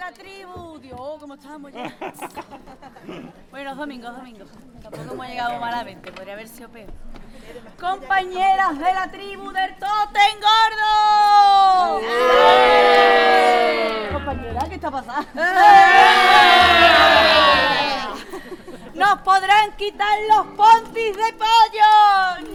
la tribu. Dios, ¿cómo estamos ya? Bueno, domingo. Tampoco hemos llegado malamente, podría haber sido peor. Compañeras de la tribu del Totem Gordo. Compañera, ¿qué está pasando? ¿Nos podrán quitar los pontis de pollo?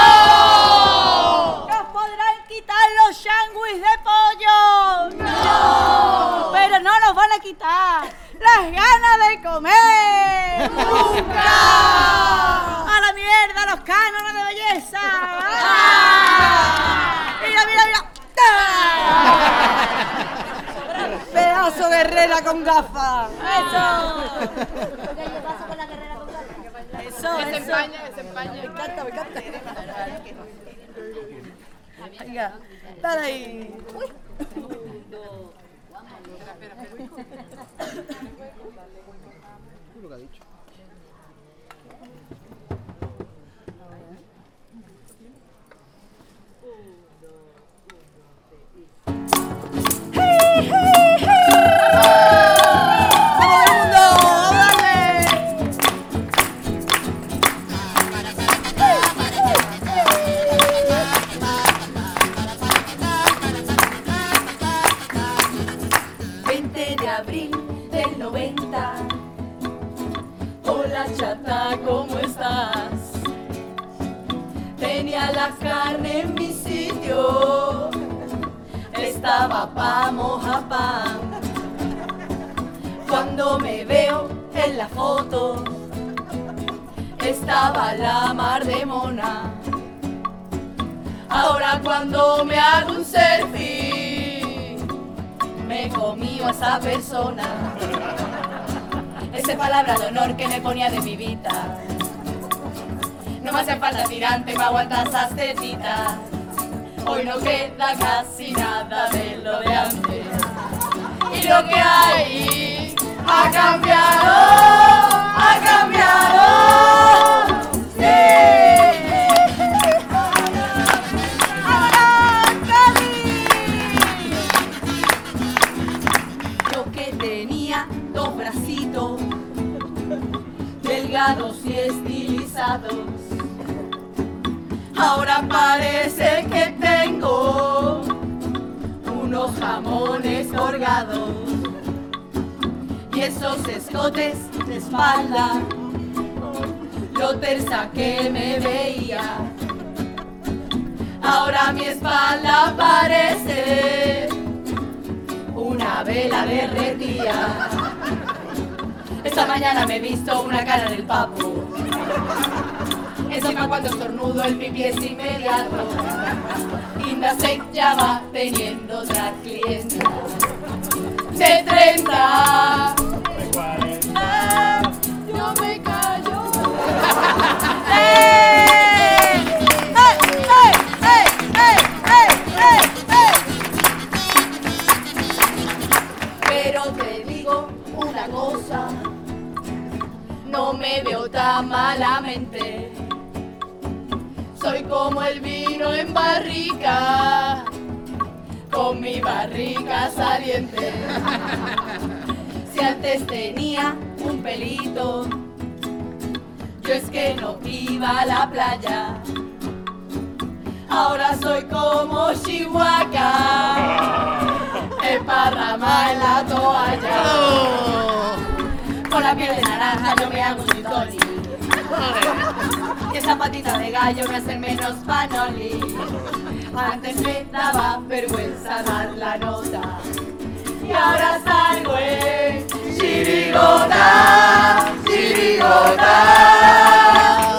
¡No! ¿Nos podrán quitar los sándwiches de pollo? ¡No! Pero no nos van a quitar las ganas de comer. ¡Nunca! ¡A la mierda los cánones de belleza! ¡Mira! ¡Pedazo de guerrera con gafas! ¡Eso! ¿Qué pasa con la carrera con gafas? Eso. Desempaña. Me encanta. Venga, dale ahí. Uy. Lo que ha dicho. Hola chata, ¿cómo estás? Tenía la carne en mi sitio, estaba pa' mojar pan. Cuando me veo en la foto, estaba la mar de mona. Ahora cuando me hago un selfie, me comí a esa persona. Esa palabra de honor que me ponía de vivita. No me hace falta tirante para aguantar esas tetitas. Hoy no queda casi nada de lo de antes. Y lo que hay ha cambiado. ¡Sí! Yo que tenía dos bracitos delgados y estilizados, ahora parece que tengo unos jamones colgados y esos escotes de espalda, lo tersa que me veía. Ahora mi espalda parece una vela derretida. Esta mañana me he visto una cara del papo. Encima cuando estornudo el pipí es inmediato. Indasec ya va teniendo otra clienta de 30. De 40. Yo me callo. Pero te digo una cosa, no me veo tan malamente. Soy como el vino en barrica, con mi barrica saliente. Si antes tenía un pelito, yo es que no iba a la playa. Ahora soy como Chihuahua, emparrama en la toalla. Con la piel de naranja yo me hago un gin tonic. Y esa patita de gallo me hace menos panoli. Antes me daba vergüenza dar la nota y ahora salgo en chirigota, chirigota.